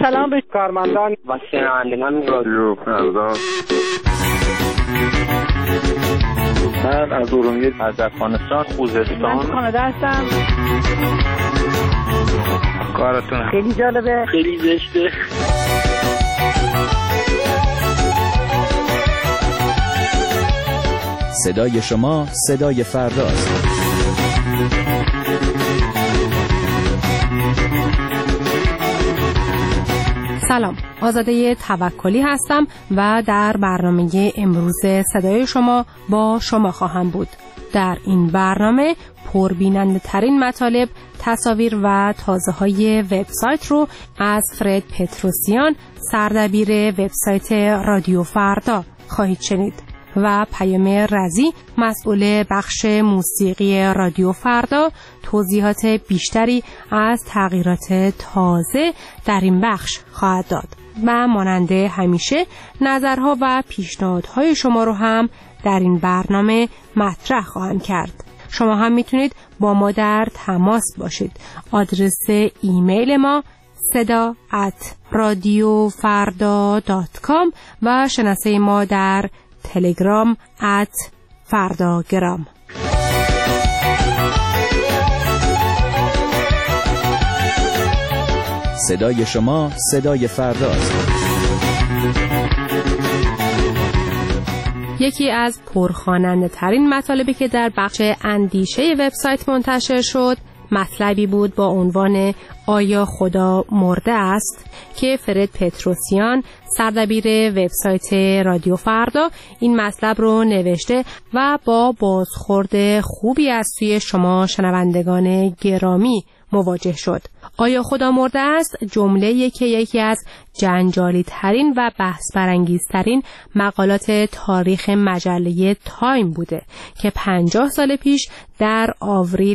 سلام به کارمندان و شنوندگان رادیو فردا. من از ارومیه، از افغانستان، خوزستان. من کانادا هستم. کارتون خیلی جالبه، خیلی زشته. صدای شما صدای فرداست. سلام، آزاده توکلی هستم و در برنامه امروز صدای شما با شما خواهم بود. در این برنامه پربیننده ترین مطالب، تصاویر و تازه های وبسایت رو از فرد پتروسیان، سردبیر وبسایت رادیو فردا خواهید شنید و پیام رضی، مسئول بخش موسیقی رادیو فردا، توضیحات بیشتری از تغییرات تازه در این بخش خواهد داد و مانند همیشه نظرها و پیشنهادهای شما رو هم در این برنامه مطرح خواهم کرد. شما هم میتونید با ما در تماس باشید. آدرس ایمیل ما seda@radiofarda.com و شناسه ما در تلگرام @فرداگرام. صدای شما صدای فرداست. یکی از پرخواننده ترین مطالبی که در بخش اندیشه وبسایت منتشر شد، مطلبی بود با عنوان آیا خدا مرده است که فرد پتروسیان، سردبیر وبسایت رادیو فردا، این مطلب رو نوشته و با بازخورد خوبی از سوی شما شنوندگان گرامی مواجه شد. آیا خدا مرده است؟ جمله‌ای که یکی از جنجالی ترین و بحث برانگیز ترین مقالات تاریخ مجله تایم بوده که 50 سال پیش در آوریل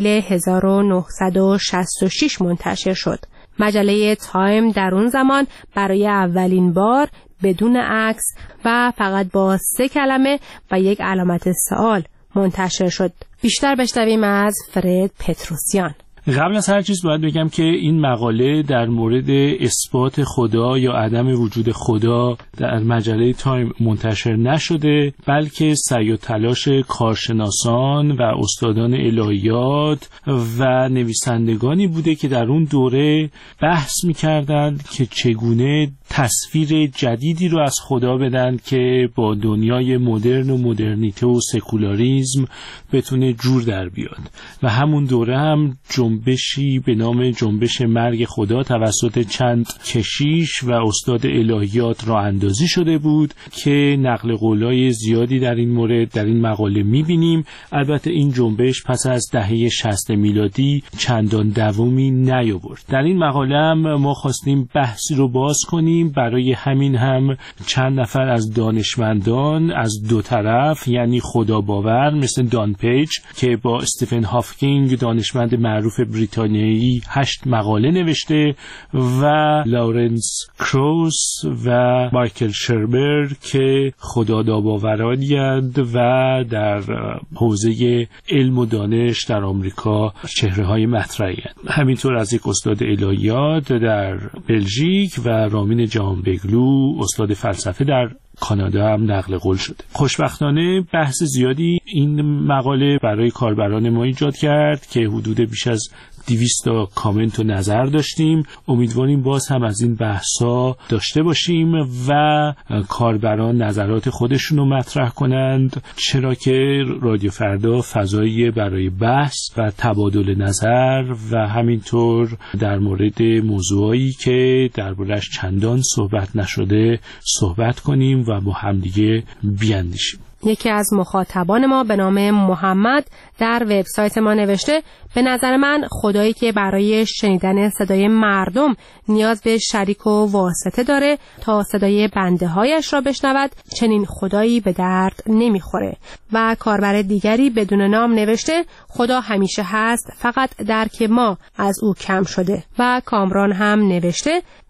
1966 منتشر شد. مجله تایم در اون زمان برای اولین بار بدون عکس و فقط با 3 کلمه و یک علامت سوال منتشر شد. بیشتر بشنویم از فرد پتروسیان. قبل از هر چیز باید بگم که این مقاله در مورد اثبات خدا یا عدم وجود خدا در مجله تایم منتشر نشده، بلکه سعی و تلاش کارشناسان و استادان الهیات و نویسندگانی بوده که در اون دوره بحث می‌کردند که چگونه تصویر جدیدی رو از خدا بدن که با دنیای مدرن و مدرنیته و سکولاریسم بتونه جور در بیاد. و همون دوره هم جنبشی به نام جنبش مرگ خدا توسط چند کشیش و استاد الهیات راه اندازی شده بود که نقل قولای زیادی در این مورد در این مقاله می‌بینیم. البته این جنبش پس از دهه 60 میلادی چندان دوامی نیاورد. در این مقاله هم ما خواستیم بحثی رو باز کنیم. برای همین هم چند نفر از دانشمندان از دو طرف، یعنی خدا باور مثل دان پیج که با استیفن هاکینگ دانشمند معروف بریتانیایی 8 مقاله نوشته و لارنس کروس و مایکل شربر که خداداباورانی‌اند و در حوزه علم و دانش در آمریکا چهره‌های مطرحی هستند. همینطور از یک استاد الهیات در بلژیک و رامین جهانبگلو استاد فلسفه در کانادا هم نقل قول شده. خوشبختانه بحث زیادی این مقاله برای کاربران ما ایجاد کرد که حدود بیش از 200 تا کامنت و نظر داشتیم. امیدواریم باز هم از این بحثا داشته باشیم و کاربران نظرات خودشون رو مطرح کنند، چرا که رادیو فردا فضایی برای بحث و تبادل نظر و همینطور در مورد موضوعایی که درباره‌اش چندان صحبت نشده صحبت کنیم و با همدیگه بیاندیشیم. یکی از مخاطبان ما به نام محمد در وبسایت ما نوشته: به نظر من خدایی که برای شنیدن صدای مردم نیاز به شریک و واسطه داره تا صدای بنده هایش را بشنود، چنین خدایی به درد نمیخوره. و کاربر دیگری بدون نام نوشته: خدا همیشه هست، فقط درک ما از او کم شده. و کامران هم نوشته: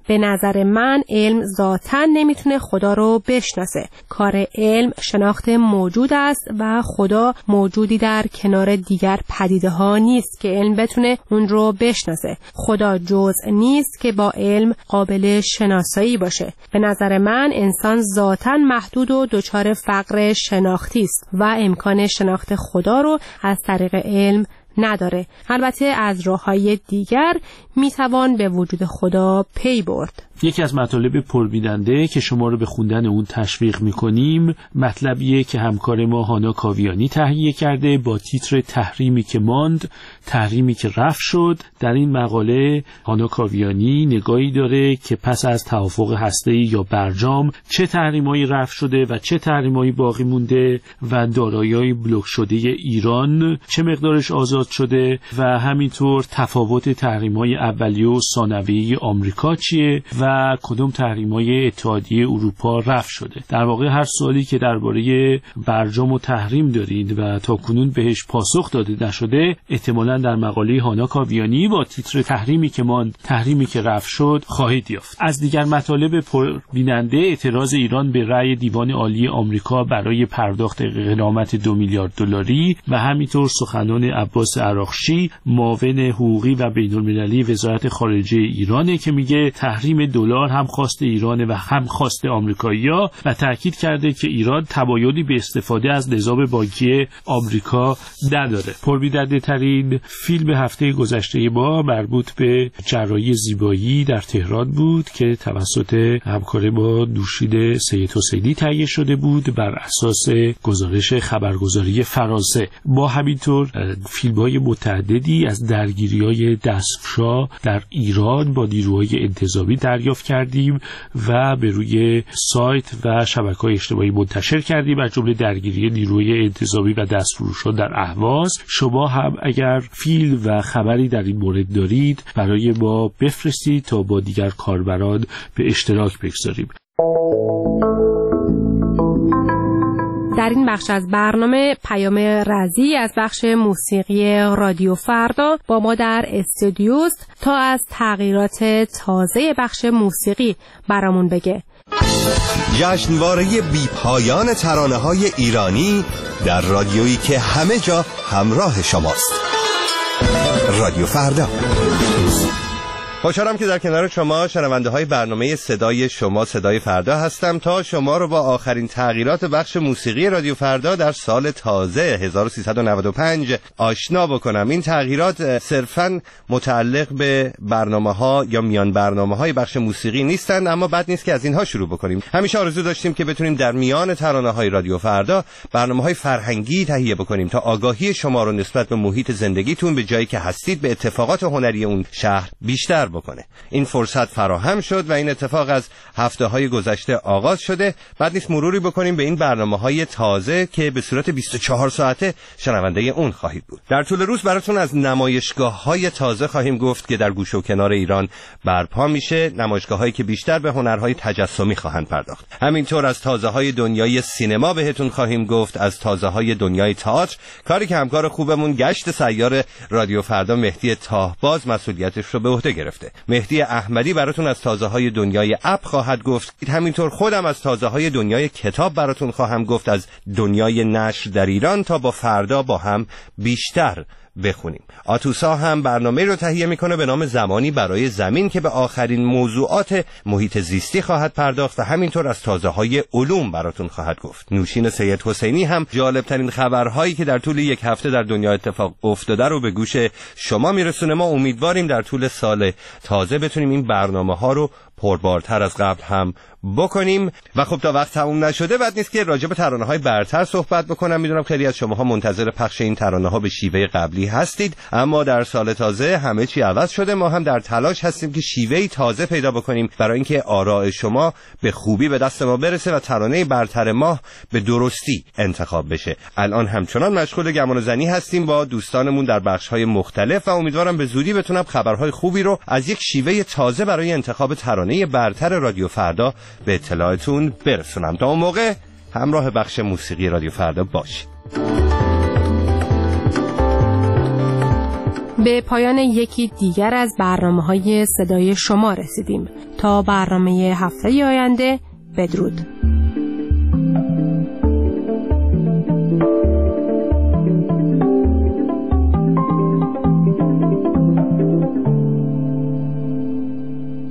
به نظر من علم ذاتاً نمیتونه خدا رو بشناسه. کار علم شناخت موجود است و خدا موجودی در کنار دیگر پدیده ها نیست که علم بتونه اون رو بشناسه. خدا جزء نیست که با علم قابل شناسایی باشه. به نظر من انسان ذاتاً محدود و دچار فقر شناختی است و امکان شناخت خدا رو از طریق علم نداره. البته از راه‌های دیگر میتوان به وجود خدا پی برد. یکی از مطالب پربیننده که شما رو به خوندن اون تشویق میکنیم مطلبیه که همکار ما هانا کاویانی تهیه کرده با تیتر تحریمی که ماند، تحریمی که رفع شد. در این مقاله هانا کاویانی نگاهی داره که پس از توافق هسته‌ای یا برجام چه تحریمایی رفع شده و چه تحریمایی باقی مونده و دارایی‌های بلوک شده ایران چه مقدارش آزاد شده و همینطور تفاوت تحریم‌های اولیه و ثانویه آمریکا چیه و کدوم تحریم‌های اتحادیه اروپا رفع شده. در واقع هر سوالی که درباره برجام و تحریم دارید و تاکنون بهش پاسخ داده نشده احتمالاً در مقاله هانا کاویانی با تیتر تحریمی که ماند، تحریمی که رفع شد خواهید یافت. از دیگر مطالب پربیننده اعتراض ایران به رأی دیوان عالی آمریکا برای پرداخت غرامت 2 میلیارد دلاری و همینطور سخنان عباس عراقچی معاون حقوقی و بین‌المللی وزارت خارجه ایرانه که میگه تحریم دلار هم خواست ایران و هم خواست آمریکایی‌ها و تاکید کرده که ایران تمایلی به استفاده از نظام بانکی آمریکا نداره. پربیننده ترین فیلم هفته گذشته ما مربوط به جراحی زیبایی در تهران بود که توسط همکار ما نوشین سید حسینی تهیه شده بود بر اساس گزارش خبرگزاری فرانسه. ما همینطور فیلم‌های متعددی از درگیری‌های دستفشا در ایران با نیروهای انتظامی دریافت کردیم و به روی سایت و شبکه‌های اجتماعی منتشر کردیم، از جمله درگیری نیروی انتظامی و دستفروشان در اهواز. شما هم اگر فیلم و خبری در این مورد دارید برای ما بفرستید تا با دیگر کاربران به اشتراک بگذاریم. در این بخش از برنامه پیام رضی از بخش موسیقی رادیو فردا با ما در استودیوست تا از تغییرات تازه بخش موسیقی برامون بگه. جشنواره بی پایان ترانه‌های ایرانی در رادیویی که همه جا همراه شماست. رادیو فردا. خوشحالم که در کنار شما شنونده های برنامه صدای شما صدای فردا هستم تا شما رو با آخرین تغییرات بخش موسیقی رادیو فردا در سال تازه 1395 آشنا بکنم. این تغییرات صرفاً متعلق به برنامه ها یا میان برنامه های بخش موسیقی نیستند، اما بد نیست که از اینها شروع بکنیم. همیشه آرزو داشتیم که بتونیم در میان ترانه های رادیو فردا برنامه های فرهنگی تهیه بکنیم تا آگاهی شما رو نسبت به محیط زندگیتون به جایی که هستید به اتفاقات هنری اون شهر بیشتر بکنه. این فرصت فراهم شد و این اتفاق از هفته‌های گذشته آغاز شده. بعد نیست مروری بکنیم به این برنامه‌های تازه که به صورت 24 ساعته شنونده اون خواهید بود. در طول روز براتون از نمایشگاه‌های تازه خواهیم گفت که در گوشه و کنار ایران برپا میشه، نمایشگاه‌هایی که بیشتر به هنرهای تجسمی خواهند پرداخت. همینطور از تازه‌های دنیای سینما بهتون خواهیم گفت، از تازه‌های دنیای تئاتر، کاری که همکار خوبمون گشت سیار رادیو فردا مهدی تاهباز مسئولیتش رو به عهده گرفته. مهدی احمدی براتون از تازه‌های دنیای اپ خواهد گفت. همینطور خودم از تازه‌های دنیای کتاب براتون خواهم گفت، از دنیای نشر در ایران تا با فردا با هم بیشتر بخونیم. آتوسا هم برنامه رو تهیه میکنه به نام زمانی برای زمین که به آخرین موضوعات محیط زیستی خواهد پرداخت و همینطور از تازه‌های علوم براتون خواهد گفت. نوشین سید حسینی هم جالبترین خبرهایی که در طول یک هفته در دنیا اتفاق افتاده رو به گوش شما میرسونه. ما امیدواریم در طول سال تازه بتونیم این برنامه‌ها رو پربارتر از قبل هم بکنیم. و خب تا وقت تموم نشده بد نیست که راجع به ترانه‌های برتر صحبت بکنم. میدونم خیلی از شماها منتظر پخش این ترانه‌ها به شیوه قبلی هستید، اما در سال تازه همه چی عوض شده. ما هم در تلاش هستیم که شیوهی تازه پیدا بکنیم برای اینکه آراء شما به خوبی به دست ما برسه و ترانه برتر ماه به درستی انتخاب بشه. الان همچنان مشغول گمان زنی هستیم با دوستانمون در بخش‌های مختلف و امیدوارم به زودی بتونم خبرهای خوبی رو از یک شیوه تازه برای انتخاب ترانه برتر رادیو فردا به اطلاعتون برسونم. تا اون موقع همراه بخش موسیقی رادیو فردا باشید. به پایان یکی دیگر از برنامه‌های صدای شما رسیدیم. تا برنامه هفته آینده، بدرود.